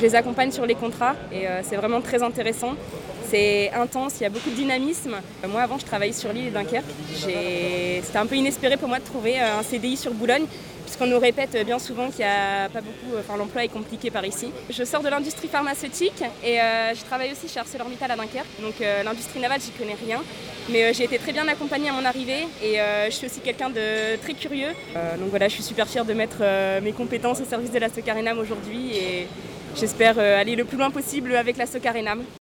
les accompagne sur les contrats et c'est vraiment très intéressant. C'est intense, il y a beaucoup de dynamisme. Moi avant je travaillais sur l'île et Dunkerque. C'était un peu inespéré pour moi de trouver un CDI sur Boulogne, puisqu'on nous répète bien souvent qu'il n'y a pas beaucoup, l'emploi est compliqué par ici. Je sors de l'industrie pharmaceutique et je travaille aussi chez ArcelorMittal à Dunkerque. Donc l'industrie navale, j'y connais rien, mais j'ai été très bien accompagnée à mon arrivée et je suis aussi quelqu'un de très curieux. Donc voilà, je suis super fière de mettre mes compétences au service de la Socarénam aujourd'hui et j'espère aller le plus loin possible avec la Socarénam.